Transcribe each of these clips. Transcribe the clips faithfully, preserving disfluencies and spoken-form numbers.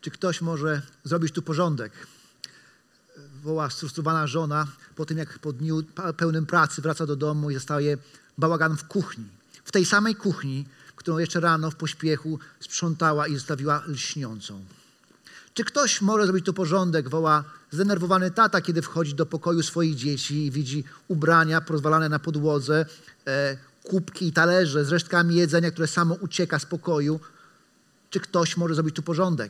Czy ktoś może zrobić tu porządek? Woła sfrustrowana żona po tym, jak po dniu pełnym pracy wraca do domu i zostaje bałagan w kuchni. W tej samej kuchni, którą jeszcze rano w pośpiechu sprzątała i zostawiła lśniącą. Czy ktoś może zrobić tu porządek? Woła zdenerwowany tata, kiedy wchodzi do pokoju swoich dzieci i widzi ubrania porozwalane na podłodze, e, kubki i talerze z resztkami jedzenia, które samo ucieka z pokoju. Czy ktoś może zrobić tu porządek?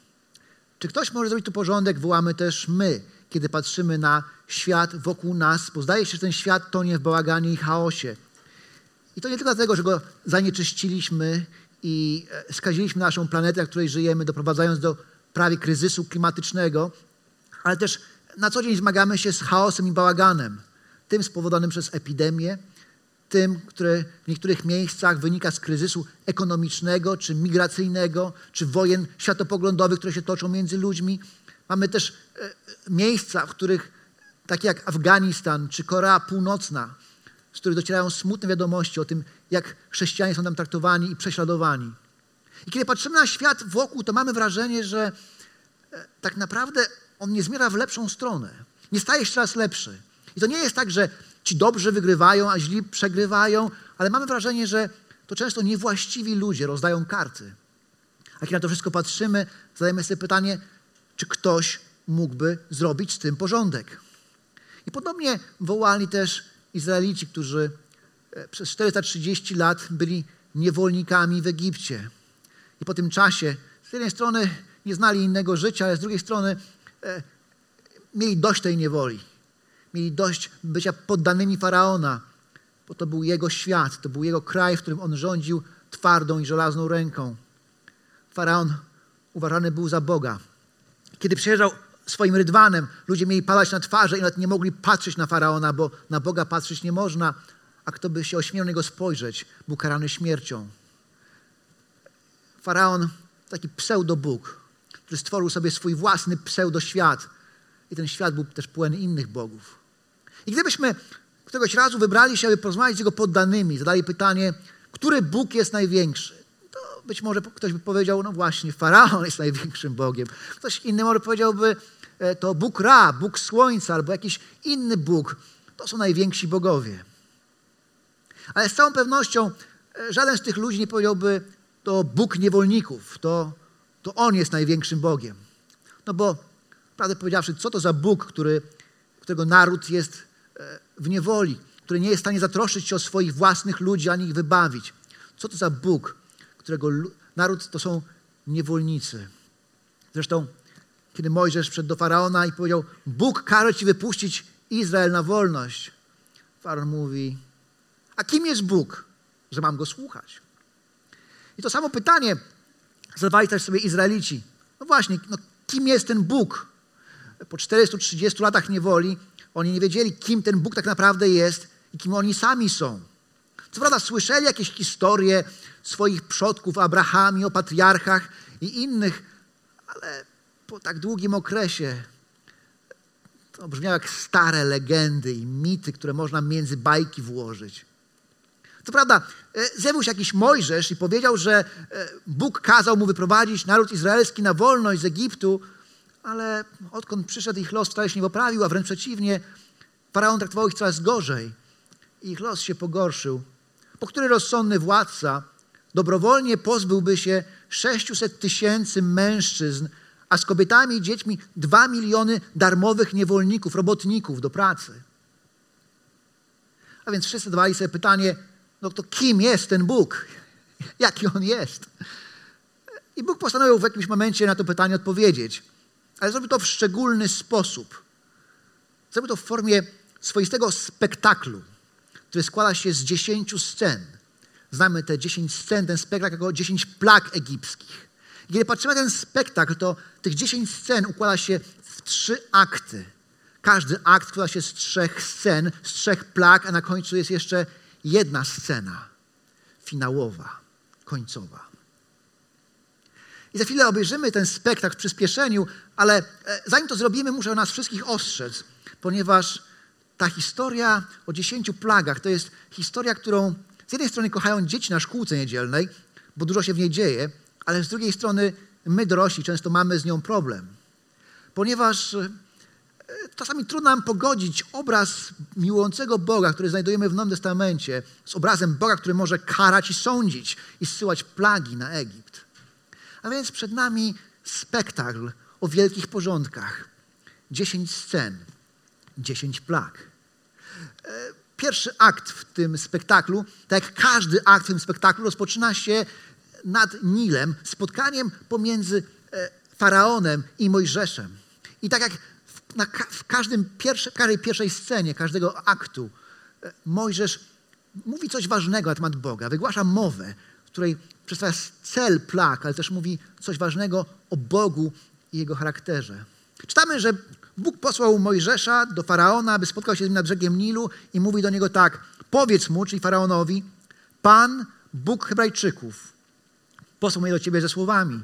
Czy ktoś może zrobić tu porządek? Wołamy też my, kiedy patrzymy na świat wokół nas, bo zdaje się, że ten świat tonie w bałaganie i chaosie. I to nie tylko dlatego, że go zanieczyściliśmy i skaziliśmy naszą planetę, na której żyjemy, doprowadzając do prawie kryzysu klimatycznego, ale też na co dzień zmagamy się z chaosem i bałaganem. Tym spowodowanym przez epidemię, tym, które w niektórych miejscach wynika z kryzysu ekonomicznego, czy migracyjnego, czy wojen światopoglądowych, które się toczą między ludźmi. Mamy też e, miejsca, w których, takie jak Afganistan, czy Korea Północna, z których docierają smutne wiadomości o tym, jak chrześcijanie są tam traktowani i prześladowani. I kiedy patrzymy na świat wokół, to mamy wrażenie, że e, tak naprawdę on nie zmierza w lepszą stronę. Nie staje się coraz lepszy. I to nie jest tak, że ci dobrzy wygrywają, a źli przegrywają, ale mamy wrażenie, że to często niewłaściwi ludzie rozdają karty. A kiedy na to wszystko patrzymy, zadajemy sobie pytanie, czy ktoś mógłby zrobić z tym porządek. I podobnie wołali też Izraelici, którzy przez czterysta trzydzieści lat byli niewolnikami w Egipcie. I po tym czasie z jednej strony nie znali innego życia, ale z drugiej strony e, mieli dość tej niewoli. Mieli dość bycia poddanymi Faraona, bo to był jego świat, to był jego kraj, w którym on rządził twardą i żelazną ręką. Faraon uważany był za Boga. Kiedy przyjeżdżał swoim rydwanem, ludzie mieli padać na twarze i nawet nie mogli patrzeć na Faraona, bo na Boga patrzeć nie można, a kto by się ośmielił na niego spojrzeć, był karany śmiercią. Faraon, taki pseudobóg, który stworzył sobie swój własny pseudoświat i ten świat był też pełen innych bogów. I gdybyśmy któregoś razu wybrali się, aby porozmawiać z jego poddanymi, zadali pytanie, który Bóg jest największy, to być może ktoś by powiedział, no właśnie, Faraon jest największym Bogiem. Ktoś inny może powiedziałby, to Bóg Ra, Bóg Słońca albo jakiś inny Bóg. To są najwięksi bogowie. Ale z całą pewnością żaden z tych ludzi nie powiedziałby, to Bóg niewolników, to, to On jest największym Bogiem. No bo, prawdę powiedziawszy, co to za Bóg, który, którego naród jest w niewoli, który nie jest w stanie zatroszczyć się o swoich własnych ludzi, ani ich wybawić. Co to za Bóg, którego naród to są niewolnicy. Zresztą, kiedy Mojżesz wszedł do Faraona i powiedział, Bóg każe ci wypuścić Izrael na wolność. Faraon mówi, a kim jest Bóg, że mam go słuchać? I to samo pytanie zadawali też sobie Izraelici. No właśnie, no, kim jest ten Bóg? Po czterystu trzydziestu latach niewoli oni nie wiedzieli, kim ten Bóg tak naprawdę jest i kim oni sami są. Co prawda słyszeli jakieś historie swoich przodków, o Abrahamie, o patriarchach i innych, ale po tak długim okresie to brzmiało jak stare legendy i mity, które można między bajki włożyć. Co prawda zjawił się jakiś Mojżesz i powiedział, że Bóg kazał mu wyprowadzić naród izraelski na wolność z Egiptu, ale odkąd przyszedł, ich los wcale się nie poprawił, a wręcz przeciwnie, Faraon traktował ich coraz gorzej. Ich los się pogorszył. Po który rozsądny władca dobrowolnie pozbyłby się sześciuset tysięcy mężczyzn, a z kobietami i dziećmi dwa miliony darmowych niewolników, robotników do pracy. A więc wszyscy zadawali sobie pytanie, no to kim jest ten Bóg? Jaki On jest? I Bóg postanowił w jakimś momencie na to pytanie odpowiedzieć. Ale zrobił to w szczególny sposób. Zrobił to w formie swoistego spektaklu, który składa się z dziesięciu scen. Znamy te dziesięć scen, ten spektakl jako dziesięć plag egipskich. I kiedy patrzymy na ten spektakl, to tych dziesięć scen układa się w trzy akty. Każdy akt składa się z trzech scen, z trzech plag, a na końcu jest jeszcze jedna scena finałowa, końcowa. I za chwilę obejrzymy ten spektakl w przyspieszeniu, ale zanim to zrobimy, muszę nas wszystkich ostrzec, ponieważ ta historia o dziesięciu plagach to jest historia, którą z jednej strony kochają dzieci na szkółce niedzielnej, bo dużo się w niej dzieje, ale z drugiej strony my dorośli często mamy z nią problem, ponieważ czasami trudno nam pogodzić obraz miłującego Boga, który znajdujemy w Nowym Testamencie, z obrazem Boga, który może karać i sądzić i zsyłać plagi na Egipt. A więc przed nami spektakl o wielkich porządkach. Dziesięć scen, dziesięć plag. Pierwszy akt w tym spektaklu, tak jak każdy akt w tym spektaklu, rozpoczyna się nad Nilem, spotkaniem pomiędzy Faraonem i Mojżeszem. I tak jak w, na, w każdym pierwszy, każdej pierwszej scenie, każdego aktu Mojżesz mówi coś ważnego na temat Boga, wygłasza mowę, w której przedstawia cel plag, ale też mówi coś ważnego o Bogu i Jego charakterze. Czytamy, że Bóg posłał Mojżesza do Faraona, aby spotkał się z nim nad brzegiem Nilu i mówi do niego tak: powiedz mu, czyli Faraonowi, Pan, Bóg Hebrajczyków, posłał mnie do ciebie ze słowami: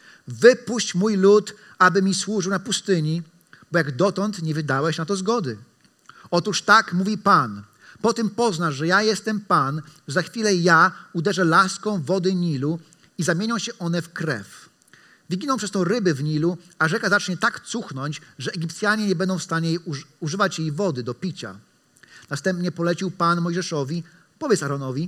wypuść mój lud, aby mi służył na pustyni, bo jak dotąd nie wydałeś na to zgody. Otóż tak mówi Pan: po tym poznasz, że ja jestem Pan, że za chwilę ja uderzę laską wody Nilu i zamienią się one w krew. Wyginą przez to ryby w Nilu, a rzeka zacznie tak cuchnąć, że Egipcjanie nie będą w stanie jej uż- używać jej wody do picia. Następnie polecił Pan Mojżeszowi: powiedz Aaronowi,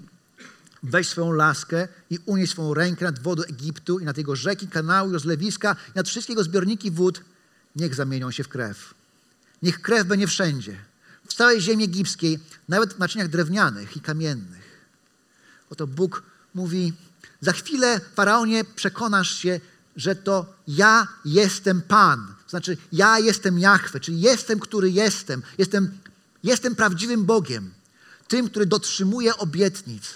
weź swoją laskę i unieś swoją rękę nad wodę Egiptu i nad jego rzeki, kanały, rozlewiska i nad wszystkie jego zbiorniki wód, niech zamienią się w krew. Niech krew będzie wszędzie, w całej ziemi egipskiej, nawet w naczyniach drewnianych i kamiennych. Oto Bóg mówi: za chwilę, Faraonie, przekonasz się, że to ja jestem Pan. Znaczy, ja jestem Jahwe, czyli jestem, który jestem. Jestem, jestem prawdziwym Bogiem. Tym, który dotrzymuje obietnic.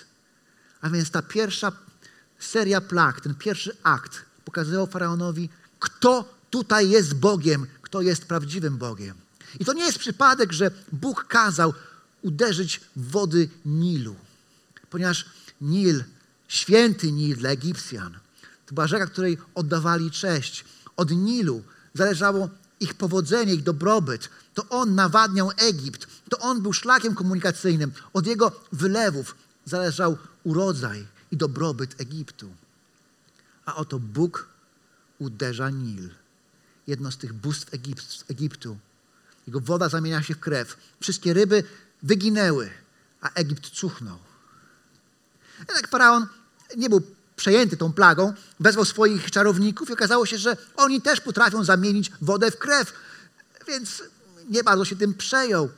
A więc ta pierwsza seria plag, ten pierwszy akt pokazywał Faraonowi, kto tutaj jest Bogiem, kto jest prawdziwym Bogiem. I to nie jest przypadek, że Bóg kazał uderzyć w wody Nilu. Ponieważ Nil, święty Nil dla Egipcjan, to była rzeka, której oddawali cześć. Od Nilu zależało ich powodzenie, ich dobrobyt. To on nawadniał Egipt. To on był szlakiem komunikacyjnym. Od jego wylewów zależał urodzaj i dobrobyt Egiptu. A oto Bóg uderza Nil. Jedno z tych bóstw Egiptu. Jego woda zamienia się w krew. Wszystkie ryby wyginęły, a Egipt cuchnął. Jednak Faraon nie był przejęty tą plagą, wezwał swoich czarowników i okazało się, że oni też potrafią zamienić wodę w krew, więc nie bardzo się tym przejął.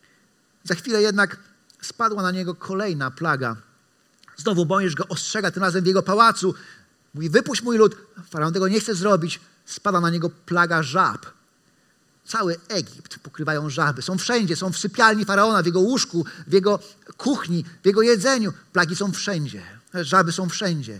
Za chwilę jednak spadła na niego kolejna plaga. Znowu Mojżesz go ostrzega, tym razem w jego pałacu. Mówi: wypuść mój lud. Faraon tego nie chce zrobić. Spada na niego plaga żab. Cały Egipt pokrywają żaby. Są wszędzie, są w sypialni Faraona, w jego łóżku, w jego kuchni, w jego jedzeniu. Plagi są wszędzie. Żaby są wszędzie.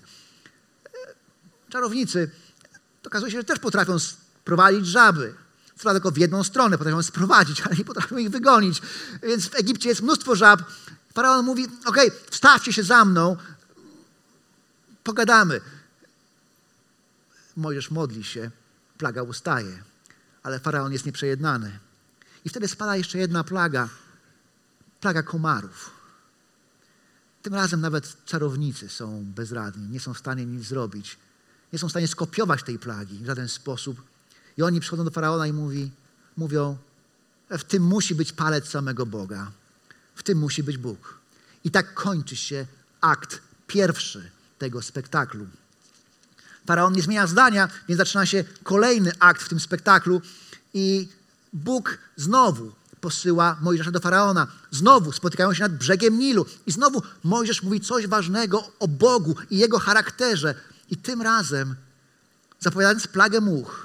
Czarownicy, to okazuje się, że też potrafią sprowadzić żaby. Co tylko w jedną stronę potrafią sprowadzić, ale nie potrafią ich wygonić. Więc w Egipcie jest mnóstwo żab. Faraon mówi: okej, okay, wstawcie się za mną, pogadamy. Mojżesz modli się, plaga ustaje, ale Faraon jest nieprzejednany. I wtedy spada jeszcze jedna plaga, plaga komarów. Tym razem nawet czarownicy są bezradni, nie są w stanie nic zrobić. Nie są w stanie skopiować tej plagi w żaden sposób. I oni przychodzą do Faraona i mówi, mówią: w tym musi być palec samego Boga. W tym musi być Bóg. I tak kończy się akt pierwszy tego spektaklu. Faraon nie zmienia zdania, więc zaczyna się kolejny akt w tym spektaklu i Bóg znowu posyła Mojżesza do Faraona. Znowu spotykają się nad brzegiem Nilu i znowu Mojżesz mówi coś ważnego o Bogu i Jego charakterze. I tym razem, zapowiadając plagę much,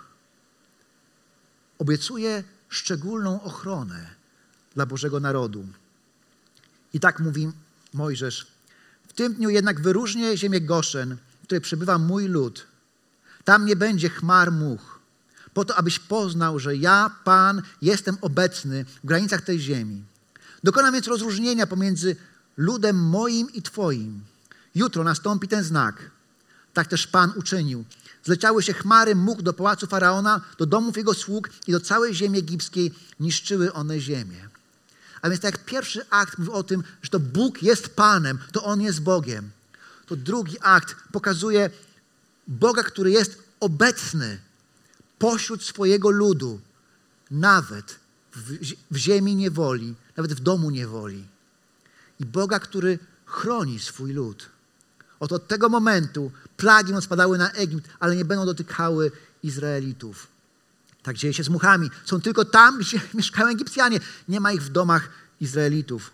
obiecuje szczególną ochronę dla Bożego narodu. I tak mówi Mojżesz: w tym dniu jednak wyróżnię ziemię Goszen, w której przebywa mój lud. Tam nie będzie chmar much, po to, abyś poznał, że ja, Pan, jestem obecny w granicach tej ziemi. Dokonam więc rozróżnienia pomiędzy ludem moim i twoim. Jutro nastąpi ten znak. Tak też Pan uczynił. Zleciały się chmary much do pałacu Faraona, do domów jego sług i do całej ziemi egipskiej. Niszczyły one ziemię. A więc tak jak pierwszy akt mówił o tym, że to Bóg jest Panem, to On jest Bogiem, to drugi akt pokazuje Boga, który jest obecny pośród swojego ludu, nawet w, w ziemi niewoli, nawet w domu niewoli. I Boga, który chroni swój lud. Oto od tego momentu plagi będą spadały na Egipt, ale nie będą dotykały Izraelitów. Tak dzieje się z muchami. Są tylko tam, gdzie mieszkają Egipcjanie. Nie ma ich w domach Izraelitów.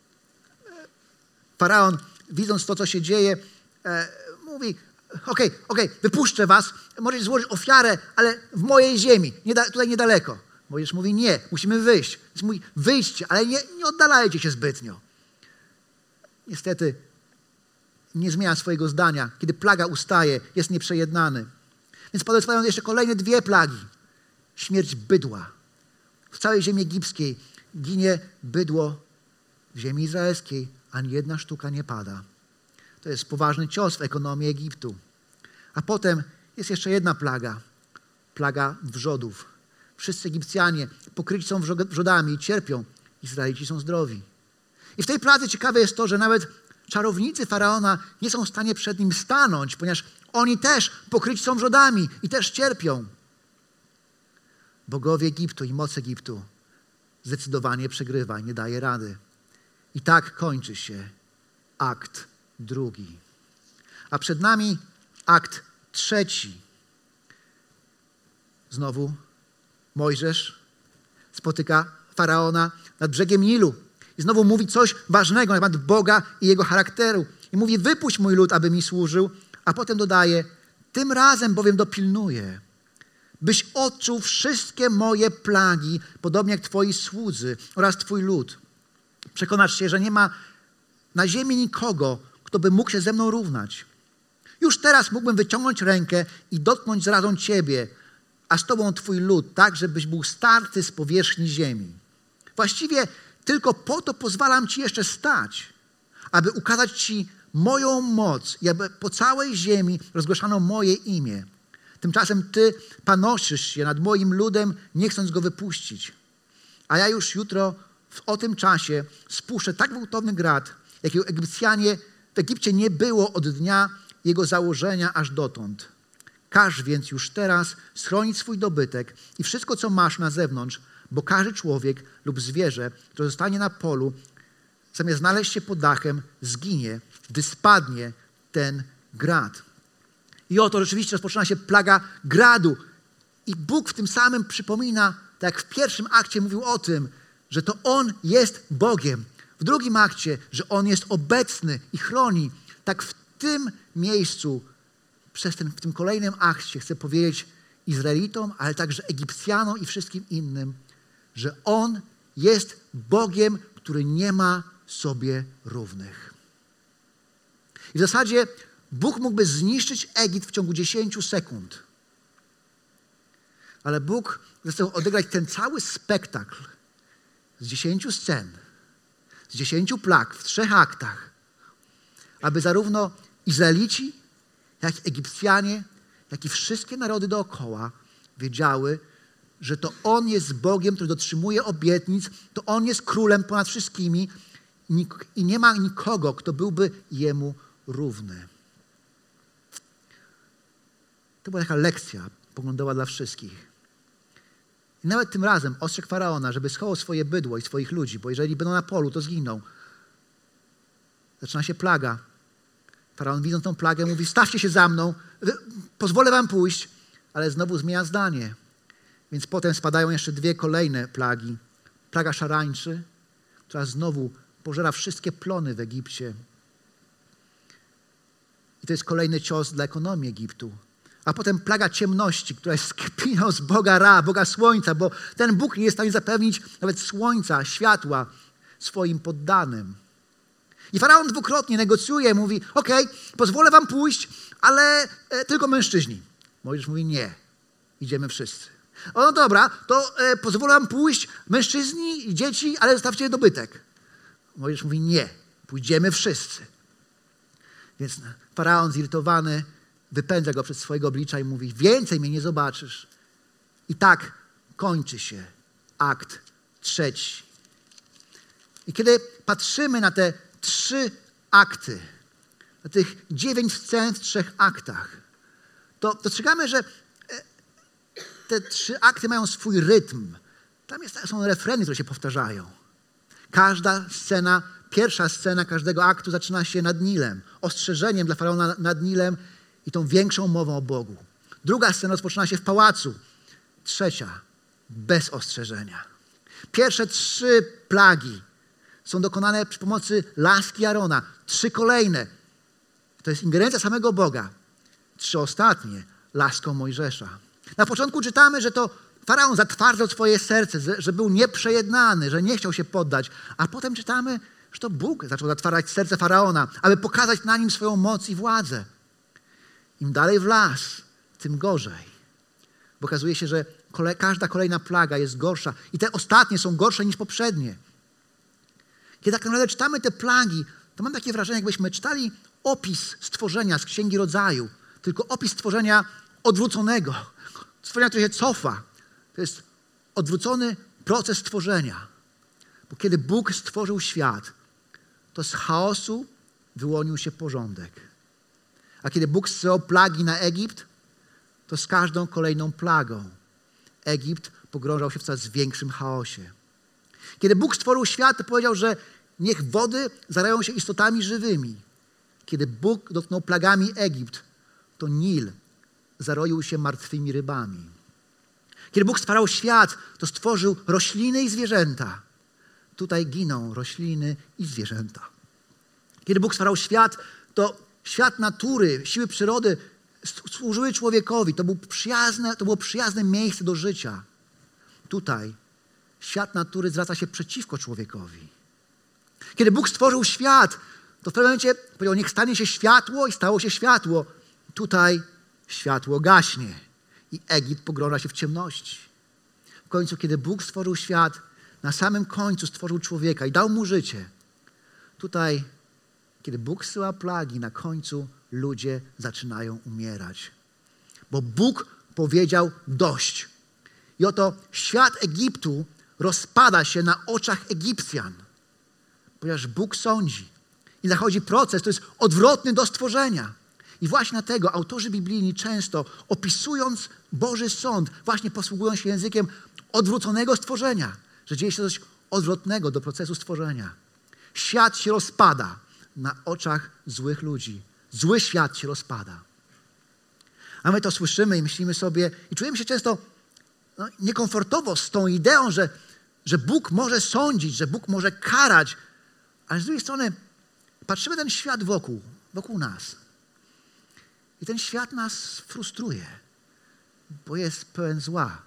Faraon, widząc to, co się dzieje, e, mówi, okej, okay, okej, okay, wypuszczę was, możecie złożyć ofiarę, ale w mojej ziemi, nie da, tutaj niedaleko. Mojżesz mówi, nie, musimy wyjść. Więc mówi, wyjdźcie, ale nie, nie oddalajcie się zbytnio. Niestety nie zmienia swojego zdania. Kiedy plaga ustaje, jest nieprzejednany. Więc pozostają jeszcze kolejne dwie plagi. Śmierć bydła. W całej ziemi egipskiej ginie bydło, w ziemi izraelskiej ani jedna sztuka nie pada. To jest poważny cios w ekonomii Egiptu. A potem jest jeszcze jedna plaga. Plaga wrzodów. Wszyscy Egipcjanie pokryci są wrzodami i cierpią. Izraelici są zdrowi. I w tej pladze ciekawe jest to, że nawet czarownicy Faraona nie są w stanie przed nim stanąć, ponieważ oni też pokryci są wrzodami i też cierpią. Bogowie Egiptu i moc Egiptu zdecydowanie przegrywa i nie daje rady. I tak kończy się akt drugi. A przed nami akt trzeci. Znowu Mojżesz spotyka Faraona nad brzegiem Nilu. I znowu mówi coś ważnego na temat Boga i Jego charakteru. I mówi, wypuść mój lud, aby mi służył. A potem dodaje, tym razem bowiem dopilnuję, byś odczuł wszystkie moje plagi, podobnie jak twoi słudzy oraz twój lud. Przekonasz się, że nie ma na ziemi nikogo, kto by mógł się ze mną równać. Już teraz mógłbym wyciągnąć rękę i dotknąć zarazą ciebie, a z tobą twój lud, tak, żebyś był starty z powierzchni ziemi. Właściwie tylko po to pozwalam ci jeszcze stać, aby ukazać ci moją moc i aby po całej ziemi rozgłaszano moje imię. Tymczasem ty panoszysz się nad moim ludem, nie chcąc go wypuścić. A ja już jutro w o tym czasie spuszczę tak gwałtowny grad, jakiego Egipcjanie w Egipcie nie było od dnia jego założenia aż dotąd. Każ więc już teraz schronić swój dobytek i wszystko, co masz na zewnątrz, bo każdy człowiek lub zwierzę, które zostanie na polu, zamiast znaleźć się pod dachem, zginie, gdy spadnie ten grad. I oto rzeczywiście rozpoczyna się plaga gradu. I Bóg w tym samym przypomina, tak jak w pierwszym akcie mówił o tym, że to On jest Bogiem. W drugim akcie, że On jest obecny i chroni. Tak w tym miejscu, przez ten, w tym kolejnym akcie chcę powiedzieć Izraelitom, ale także Egipcjanom i wszystkim innym, że On jest Bogiem, który nie ma sobie równych. I w zasadzie Bóg mógłby zniszczyć Egipt w ciągu dziesięciu sekund. Ale Bóg zechciał odegrać ten cały spektakl z dziesięciu scen, z dziesięciu plag w trzech aktach, aby zarówno Izraelici, jak i Egipcjanie, jak i wszystkie narody dookoła wiedziały, że to On jest Bogiem, który dotrzymuje obietnic, to On jest królem ponad wszystkimi i nie ma nikogo, kto byłby Jemu równy. To była taka lekcja poglądowa dla wszystkich. I nawet tym razem ostrzegł Faraona, żeby schował swoje bydło i swoich ludzi, bo jeżeli będą na polu, to zginą. Zaczyna się plaga. Faraon, widząc tą plagę, mówi, stawcie się za mną, pozwolę wam pójść, ale znowu zmienia zdanie. Więc potem spadają jeszcze dwie kolejne plagi. Plaga szarańczy, która znowu pożera wszystkie plony w Egipcie. I to jest kolejny cios dla ekonomii Egiptu. A potem plaga ciemności, która jest kpiną z Boga Ra, Boga Słońca, bo ten Bóg nie jest w stanie zapewnić nawet słońca, światła swoim poddanym. I Faraon dwukrotnie negocjuje, mówi, okej, okay, pozwolę wam pójść, ale e, tylko mężczyźni. Mojżesz mówi, nie, idziemy wszyscy. O, no dobra, to e, pozwolę wam pójść, mężczyźni i dzieci, ale zostawcie dobytek. Mojżesz mówi, nie, pójdziemy wszyscy. Więc Faraon zirytowany wypędza go przed swojego oblicza i mówi, więcej mnie nie zobaczysz. I tak kończy się akt trzeci. I kiedy patrzymy na te trzy akty, na tych dziewięć scen w trzech aktach, to dostrzegamy, że te trzy akty mają swój rytm. Tam jest, są refreny, które się powtarzają. Każda scena, pierwsza scena każdego aktu zaczyna się nad Nilem. Ostrzeżeniem dla Faraona nad Nilem i tą większą mową o Bogu. Druga scena rozpoczyna się w pałacu. Trzecia bez ostrzeżenia. Pierwsze trzy plagi są dokonane przy pomocy laski Arona. Trzy kolejne to jest ingerencja samego Boga. Trzy ostatnie laską Mojżesza. Na początku czytamy, że to Faraon zatwardzał swoje serce, że był nieprzejednany, że nie chciał się poddać. A potem czytamy, że to Bóg zaczął zatwarzać serce Faraona, aby pokazać na nim swoją moc i władzę. Im dalej w las, tym gorzej. Bo okazuje się, że kole, każda kolejna plaga jest gorsza. I te ostatnie są gorsze niż poprzednie. Kiedy tak naprawdę czytamy te plagi, to mam takie wrażenie, jakbyśmy czytali opis stworzenia z Księgi Rodzaju. Tylko opis stworzenia odwróconego. Stworzenia, które się cofa. To jest odwrócony proces stworzenia. Bo kiedy Bóg stworzył świat, to z chaosu wyłonił się porządek. A kiedy Bóg zsyłał plagi na Egipt, to z każdą kolejną plagą Egipt pogrążał się w coraz większym chaosie. Kiedy Bóg stworzył świat, to powiedział, że niech wody zarają się istotami żywymi. Kiedy Bóg dotknął plagami Egipt, to Nil zaroił się martwymi rybami. Kiedy Bóg stwarzał świat, to stworzył rośliny i zwierzęta. Tutaj giną rośliny i zwierzęta. Kiedy Bóg stwarzał świat, to świat natury, siły przyrody służyły człowiekowi. To, był przyjazne, to było przyjazne miejsce do życia. Tutaj świat natury zwraca się przeciwko człowiekowi. Kiedy Bóg stworzył świat, to w pewnym momencie powiedział, niech stanie się światło i stało się światło. Tutaj światło gaśnie i Egipt pogrąża się w ciemności. W końcu, kiedy Bóg stworzył świat, na samym końcu stworzył człowieka i dał mu życie. Tutaj, kiedy Bóg zsyła plagi, na końcu ludzie zaczynają umierać. Bo Bóg powiedział dość. I oto świat Egiptu rozpada się na oczach Egipcjan. Ponieważ Bóg sądzi. I zachodzi proces, to jest odwrotny do stworzenia. I właśnie dlatego autorzy biblijni często, opisując Boży sąd, właśnie posługują się językiem odwróconego stworzenia. Że dzieje się coś odwrotnego do procesu stworzenia. Świat się rozpada na oczach złych ludzi. Zły świat się rozpada. A my to słyszymy i myślimy sobie i czujemy się często no, niekomfortowo z tą ideą, że, że Bóg może sądzić, że Bóg może karać. Ale z drugiej strony patrzymy na ten świat wokół, wokół nas. I ten świat nas frustruje, bo jest pełen zła.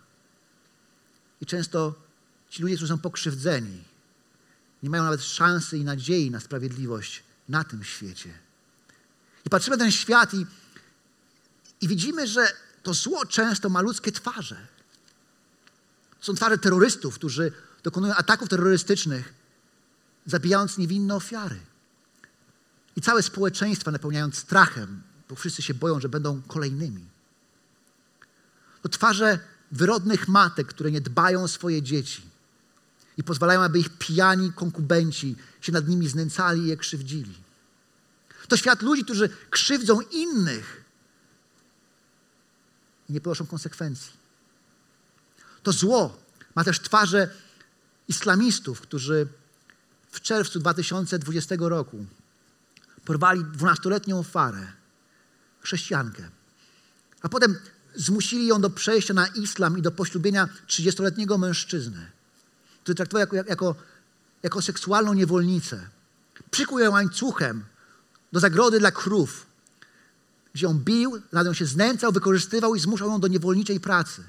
I często ci ludzie, którzy są pokrzywdzeni, nie mają nawet szansy i nadziei na sprawiedliwość na tym świecie. I patrzymy na ten świat i, i widzimy, że to zło często ma ludzkie twarze. Są twarze terrorystów, którzy dokonują ataków terrorystycznych, zabijając niewinne ofiary. I całe społeczeństwa napełniając strachem, bo wszyscy się boją, że będą kolejnymi. To twarze wyrodnych matek, które nie dbają o swoje dzieci i pozwalają, aby ich pijani konkubenci się nad nimi znęcali i je krzywdzili. To świat ludzi, którzy krzywdzą innych i nie ponoszą konsekwencji. To zło ma też twarze islamistów, którzy w czerwcu dwa tysiące dwudziestego roku porwali dwunastoletnią Farę, chrześcijankę, a potem zmusili ją do przejścia na islam i do poślubienia trzydziestoletniego mężczyzny, który traktował jako, jako, jako seksualną niewolnicę. Przykuł ją łańcuchem do zagrody dla krów, gdzie ją bił, nad nią się znęcał, wykorzystywał i zmuszał ją do niewolniczej pracy.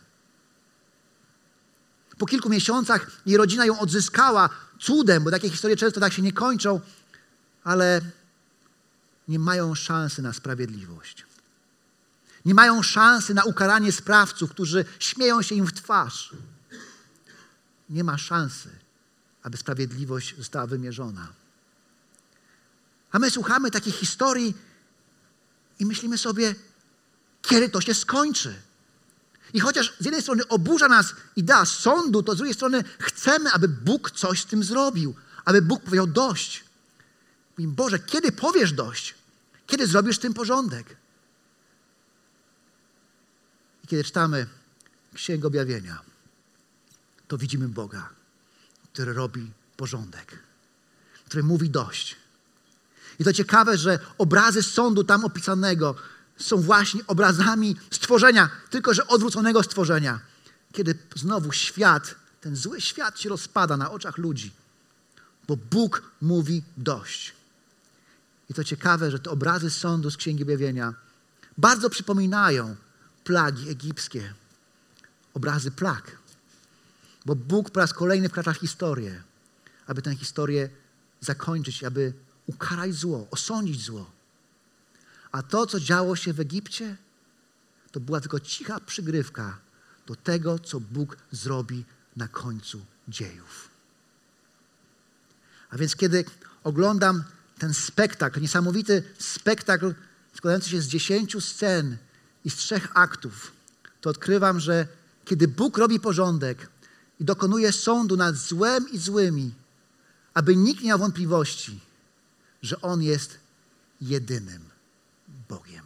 Po kilku miesiącach jej rodzina ją odzyskała cudem, bo takie historie często tak się nie kończą, ale nie mają szansy na sprawiedliwość. Nie mają szansy na ukaranie sprawców, którzy śmieją się im w twarz. Nie ma szansy, aby sprawiedliwość została wymierzona. A my słuchamy takich historii i myślimy sobie, kiedy to się skończy. I chociaż z jednej strony oburza nas idea sądu, to z drugiej strony chcemy, aby Bóg coś z tym zrobił. Aby Bóg powiedział dość. Mówimy, Boże, kiedy powiesz dość? Kiedy zrobisz z tym porządek? I kiedy czytamy Księgę Objawienia, to widzimy Boga, który robi porządek, który mówi dość. I to ciekawe, że obrazy sądu tam opisanego są właśnie obrazami stworzenia, tylko że odwróconego stworzenia. Kiedy znowu świat, ten zły świat się rozpada na oczach ludzi, bo Bóg mówi dość. I to ciekawe, że te obrazy sądu z Księgi Objawienia bardzo przypominają plagi egipskie. Obrazy plag. Bo Bóg po raz kolejny wkracza w historię, aby tę historię zakończyć, aby ukarać zło, osądzić zło. A to, co działo się w Egipcie, to była tylko cicha przygrywka do tego, co Bóg zrobi na końcu dziejów. A więc kiedy oglądam ten spektakl, niesamowity spektakl składający się z dziesięciu scen i z trzech aktów, to odkrywam, że kiedy Bóg robi porządek i dokonuje sądu nad złem i złymi, aby nikt nie miał wątpliwości, że On jest jedynym Bogiem.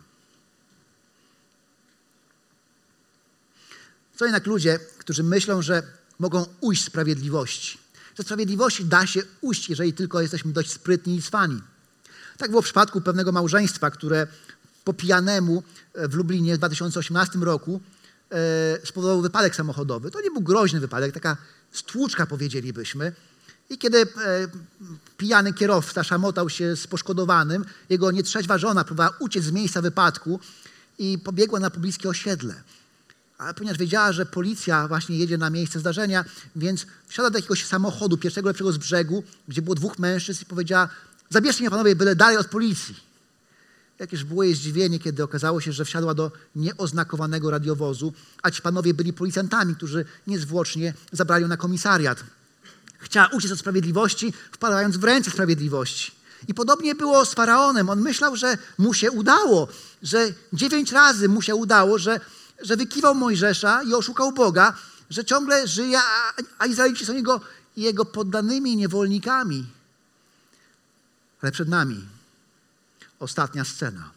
Są jednak ludzie, którzy myślą, że mogą ujść z sprawiedliwości. Że sprawiedliwości da się ujść, jeżeli tylko jesteśmy dość sprytni i cwani. Tak było w przypadku pewnego małżeństwa, które po pijanemu w Lublinie w dwa tysiące osiemnastym roku e, spowodował wypadek samochodowy. To nie był groźny wypadek, taka stłuczka, powiedzielibyśmy. I kiedy e, pijany kierowca szamotał się z poszkodowanym, jego nietrzeźwa żona próbowała uciec z miejsca wypadku i pobiegła na pobliskie osiedle. Ale ponieważ wiedziała, że policja właśnie jedzie na miejsce zdarzenia, więc wsiadła do jakiegoś samochodu, pierwszego lepszego z brzegu, gdzie było dwóch mężczyzn i powiedziała: zabierzcie mnie panowie, byle dalej od policji. Jakież było jej zdziwienie, kiedy okazało się, że wsiadła do nieoznakowanego radiowozu, a ci panowie byli policjantami, którzy niezwłocznie zabrali ją na komisariat. Chciała uciec od sprawiedliwości, wpadając w ręce sprawiedliwości. I podobnie było z Faraonem. On myślał, że mu się udało, że dziewięć razy mu się udało, że, że wykiwał Mojżesza i oszukał Boga, że ciągle żyje, a, a Izraelici są jego, jego poddanymi niewolnikami. Ale przed nami ostatnia scena.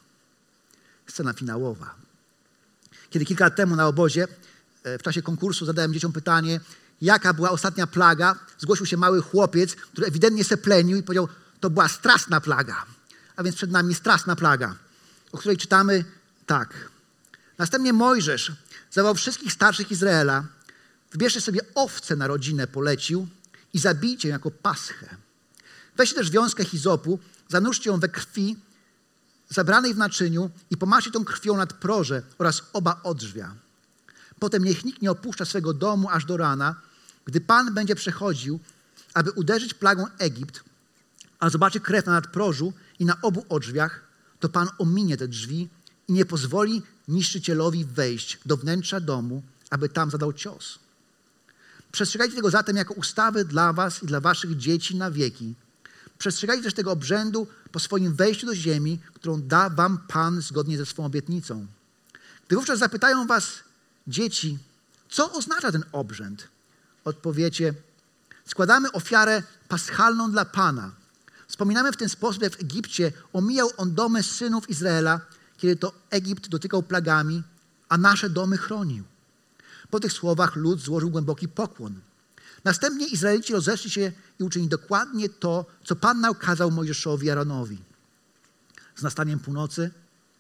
Scena finałowa. Kiedy kilka lat temu na obozie, w czasie konkursu zadałem dzieciom pytanie, jaka była ostatnia plaga, zgłosił się mały chłopiec, który ewidentnie se plenił i powiedział: to była straszna plaga. A więc przed nami straszna plaga, o której czytamy tak. Następnie Mojżesz zawołał wszystkich starszych Izraela, wybierzcie sobie owcę na rodzinę, polecił, i zabijcie ją jako paschę. Weźcie też wiązkę hizopu, zanurzcie ją we krwi zabranej w naczyniu i pomarzcie tą krwią nad proże oraz oba odrzwia. Potem niech nikt nie opuszcza swego domu aż do rana, gdy Pan będzie przechodził, aby uderzyć plagą Egipt, a zobaczy krew na nadprożu i na obu odrzwiach, to Pan ominie te drzwi i nie pozwoli niszczycielowi wejść do wnętrza domu, aby tam zadał cios. Przestrzegajcie tego zatem jako ustawy dla was i dla waszych dzieci na wieki. Przestrzegajcie też tego obrzędu po swoim wejściu do ziemi, którą da wam Pan zgodnie ze swą obietnicą. Gdy wówczas zapytają was dzieci, co oznacza ten obrzęd, odpowiecie: składamy ofiarę paschalną dla Pana. Wspominamy w ten sposób, jak w Egipcie omijał on domy synów Izraela, kiedy to Egipt dotykał plagami, a nasze domy chronił. Po tych słowach lud złożył głęboki pokłon. Następnie Izraelici rozeszli się i uczynili dokładnie to, co Pan nakazał Mojżeszowi i Aaronowi. Z nastaniem północy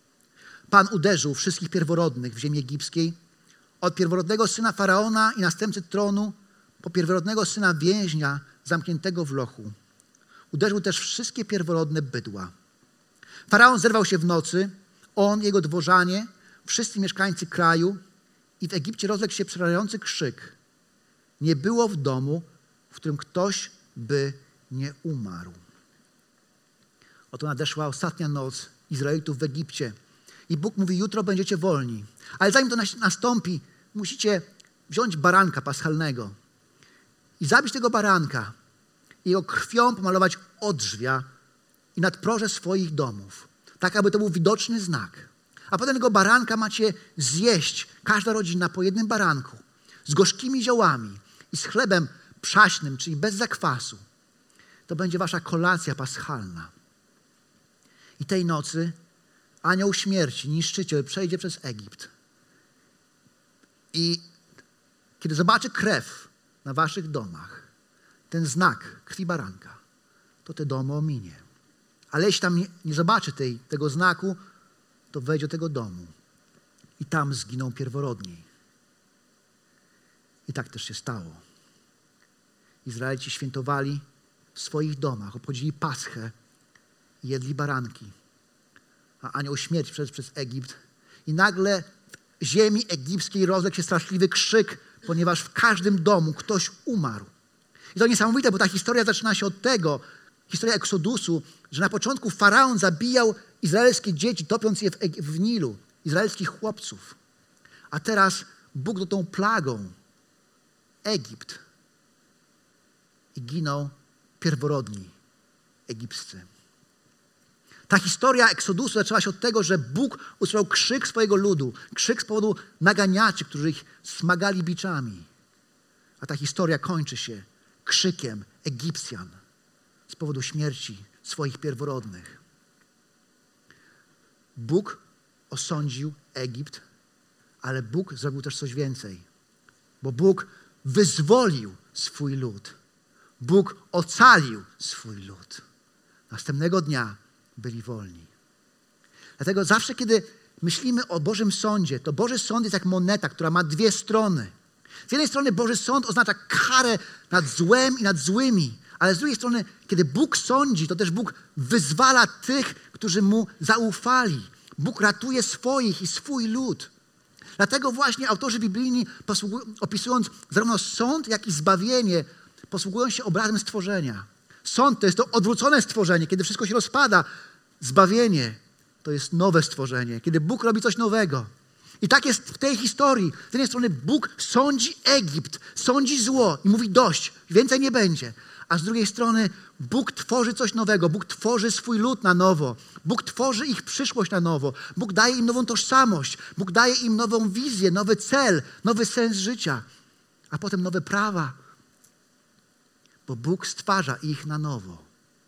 Pan uderzył wszystkich pierworodnych w ziemi egipskiej, od pierworodnego syna Faraona i następcy tronu, po pierworodnego syna więźnia zamkniętego w lochu. Uderzył też wszystkie pierworodne bydła. Faraon zerwał się w nocy, on, jego dworzanie, wszyscy mieszkańcy kraju, i w Egipcie rozległ się przerażający krzyk. Nie było w domu, w którym ktoś by nie umarł. Oto nadeszła ostatnia noc Izraelitów w Egipcie. I Bóg mówi: jutro będziecie wolni. Ale zanim to nastąpi, musicie wziąć baranka paschalnego i zabić tego baranka i jego krwią pomalować odrzwia i nadproże swoich domów, tak aby to był widoczny znak. A potem tego baranka macie zjeść, każda rodzina po jednym baranku, z gorzkimi ziołami i z chlebem przaśnym, czyli bez zakwasu. To będzie wasza kolacja paschalna. I tej nocy anioł śmierci, niszczyciel, przejdzie przez Egipt I kiedy zobaczy krew na waszych domach, ten znak krwi baranka, to te domy ominie. Ale jeśli tam nie, nie zobaczy tej, tego znaku, to wejdzie do tego domu i tam zginą pierworodni. I tak też się stało. Izraelici świętowali w swoich domach, obchodzili Paschę i jedli baranki. A anioł śmierci przeszedł przez Egipt i nagle w ziemi egipskiej rozległ się straszliwy krzyk, ponieważ w każdym domu ktoś umarł. I to niesamowite, bo ta historia zaczyna się od tego, historia Eksodusu, że na początku faraon zabijał izraelskie dzieci, topiąc je w, w Nilu, izraelskich chłopców. A teraz Bóg dotknął plagą Egipt i giną pierworodni egipscy. Ta historia Eksodusu zaczęła się od tego, że Bóg usłyszał krzyk swojego ludu, krzyk z powodu naganiaczy, którzy ich smagali biczami. A ta historia kończy się krzykiem Egipcjan z powodu śmierci swoich pierworodnych. Bóg osądził Egipt, ale Bóg zrobił też coś więcej. Bo Bóg wyzwolił swój lud. Bóg ocalił swój lud. Następnego dnia byli wolni. Dlatego zawsze, kiedy myślimy o Bożym Sądzie, to Boży Sąd jest jak moneta, która ma dwie strony. Z jednej strony Boży Sąd oznacza karę nad złem i nad złymi, ale z drugiej strony, kiedy Bóg sądzi, to też Bóg wyzwala tych, którzy Mu zaufali. Bóg ratuje swoich i swój lud. Dlatego właśnie autorzy biblijni, opisując zarówno sąd, jak i zbawienie, posługują się obrazem stworzenia. Sąd to jest to odwrócone stworzenie, kiedy wszystko się rozpada. Zbawienie to jest nowe stworzenie, kiedy Bóg robi coś nowego. I tak jest w tej historii. Z jednej strony Bóg sądzi Egipt, sądzi zło i mówi dość, więcej nie będzie. A z drugiej strony Bóg tworzy coś nowego. Bóg tworzy swój lud na nowo. Bóg tworzy ich przyszłość na nowo. Bóg daje im nową tożsamość. Bóg daje im nową wizję, nowy cel, nowy sens życia. A potem nowe prawa. Bo Bóg stwarza ich na nowo.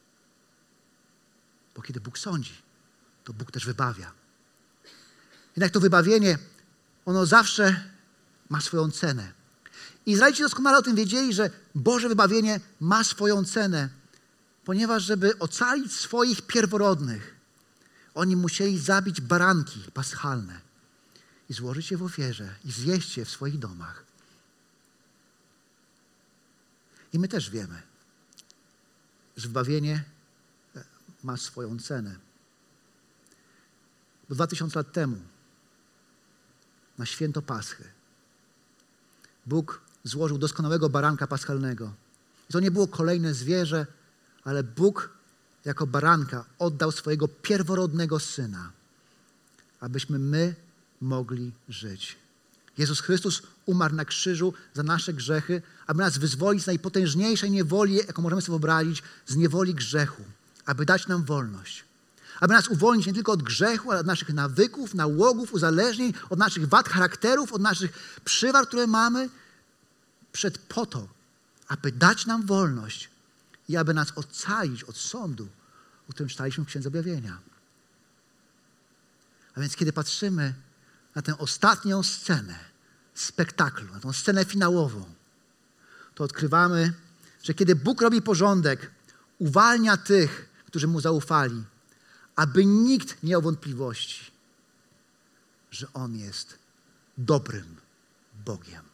Bo kiedy Bóg sądzi, to Bóg też wybawia. Jednak to wybawienie, ono zawsze ma swoją cenę. Izraelici doskonale o tym wiedzieli, że Boże wybawienie ma swoją cenę, ponieważ żeby ocalić swoich pierworodnych, oni musieli zabić baranki paschalne i złożyć je w ofierze i zjeść je w swoich domach. I my też wiemy, że wybawienie ma swoją cenę. Bo dwa tysiące lat temu, na święto Paschy, Bóg złożył doskonałego baranka paschalnego. I to nie było kolejne zwierzę, ale Bóg jako baranka oddał swojego pierworodnego Syna, abyśmy my mogli żyć. Jezus Chrystus umarł na krzyżu za nasze grzechy, aby nas wyzwolić z najpotężniejszej niewoli, jaką możemy sobie wyobrazić, z niewoli grzechu, aby dać nam wolność. Aby nas uwolnić nie tylko od grzechu, ale od naszych nawyków, nałogów, uzależnień, od naszych wad charakterów, od naszych przywar, które mamy, przed po to, aby dać nam wolność i aby nas ocalić od sądu, o którym czytaliśmy w Księdze Objawienia. A więc kiedy patrzymy na tę ostatnią scenę spektaklu, na tę scenę finałową, to odkrywamy, że kiedy Bóg robi porządek, uwalnia tych, którzy Mu zaufali, aby nikt nie miał wątpliwości, że On jest dobrym Bogiem.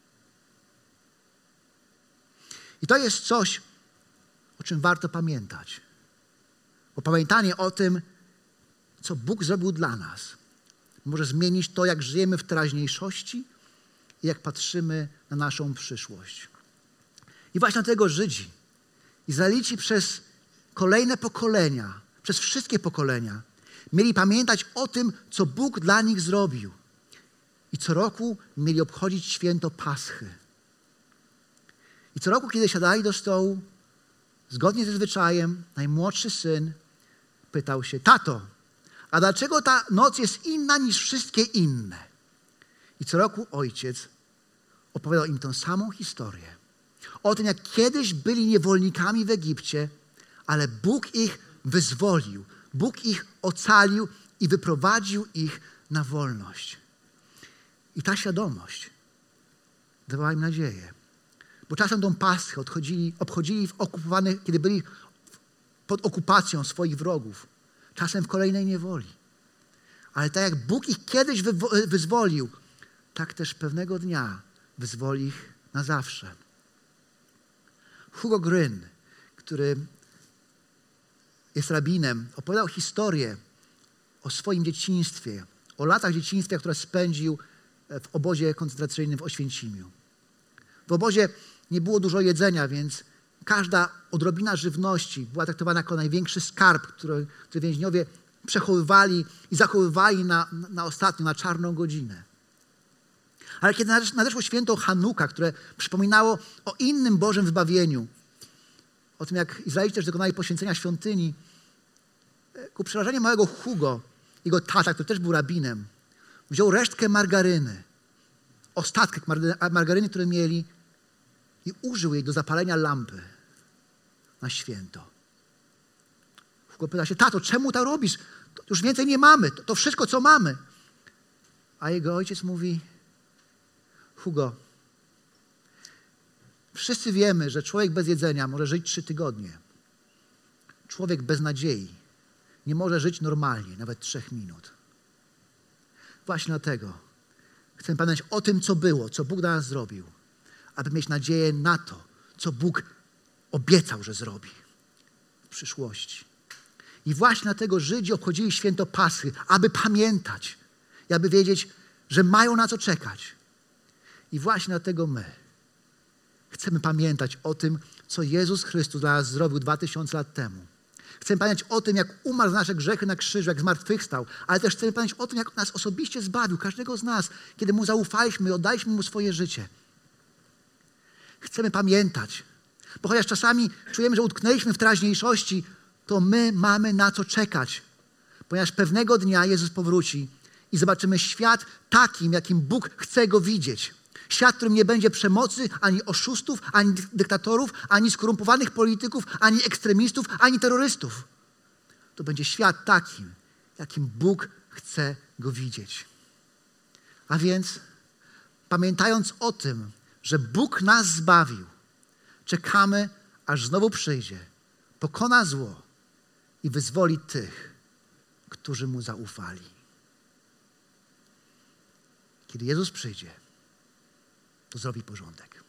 I to jest coś, o czym warto pamiętać. Bo pamiętanie o tym, co Bóg zrobił dla nas, może zmienić to, jak żyjemy w teraźniejszości i jak patrzymy na naszą przyszłość. I właśnie dlatego Żydzi, Izraelici przez kolejne pokolenia, przez wszystkie pokolenia, mieli pamiętać o tym, co Bóg dla nich zrobił. I co roku mieli obchodzić święto Paschy. I co roku, kiedy siadali do stołu, zgodnie ze zwyczajem, najmłodszy syn pytał się: tato, a dlaczego ta noc jest inna niż wszystkie inne? I co roku ojciec opowiadał im tę samą historię. O tym, jak kiedyś byli niewolnikami w Egipcie, ale Bóg ich wyzwolił. Bóg ich ocalił i wyprowadził ich na wolność. I ta świadomość dawała im nadzieję. Bo czasem tą Paschę odchodzili, obchodzili w okupowanych, kiedy byli pod okupacją swoich wrogów. Czasem w kolejnej niewoli. Ale tak jak Bóg ich kiedyś wywo- wyzwolił, tak też pewnego dnia wyzwoli ich na zawsze. Hugo Gryn, który jest rabinem, opowiadał historię o swoim dzieciństwie, o latach dzieciństwa, które spędził w obozie koncentracyjnym w Oświęcimiu. W obozie nie było dużo jedzenia, więc każda odrobina żywności była traktowana jako największy skarb, który, który więźniowie przechowywali i zachowywali na, na ostatnią, na czarną godzinę. Ale kiedy nadeszło święto Hanuka, które przypominało o innym Bożym wybawieniu, o tym, jak Izraelici też dokonali poświęcenia świątyni, ku przerażeniu małego Hugo, jego tata, który też był rabinem, wziął resztkę margaryny, ostatek margaryny, które mieli, i użył jej do zapalenia lampy na święto. Hugo pyta się: tato, czemu to robisz? To już więcej nie mamy. To, to wszystko, co mamy. A jego ojciec mówi: Hugo, wszyscy wiemy, że człowiek bez jedzenia może żyć trzy tygodnie. Człowiek bez nadziei nie może żyć normalnie, nawet trzech minut. Właśnie dlatego chcę pamiętać o tym, co było, co Bóg dla nas zrobił, aby mieć nadzieję na to, co Bóg obiecał, że zrobi w przyszłości. I właśnie dlatego Żydzi obchodzili święto Paschy, aby pamiętać i aby wiedzieć, że mają na co czekać. I właśnie dlatego my chcemy pamiętać o tym, co Jezus Chrystus dla nas zrobił dwa tysiące lat temu. Chcemy pamiętać o tym, jak umarł za nasze grzechy na krzyżu, jak zmartwychwstał, ale też chcemy pamiętać o tym, jak nas osobiście zbawił, każdego z nas, kiedy Mu zaufaliśmy i oddaliśmy Mu swoje życie. Chcemy pamiętać, bo chociaż czasami czujemy, że utknęliśmy w teraźniejszości, to my mamy na co czekać, ponieważ pewnego dnia Jezus powróci i zobaczymy świat takim, jakim Bóg chce go widzieć. Świat, w którym nie będzie przemocy, ani oszustów, ani dyktatorów, ani skorumpowanych polityków, ani ekstremistów, ani terrorystów. To będzie świat takim, jakim Bóg chce go widzieć. A więc, pamiętając o tym, że Bóg nas zbawił, czekamy, aż znowu przyjdzie, pokona zło i wyzwoli tych, którzy Mu zaufali. Kiedy Jezus przyjdzie, to zrobi porządek.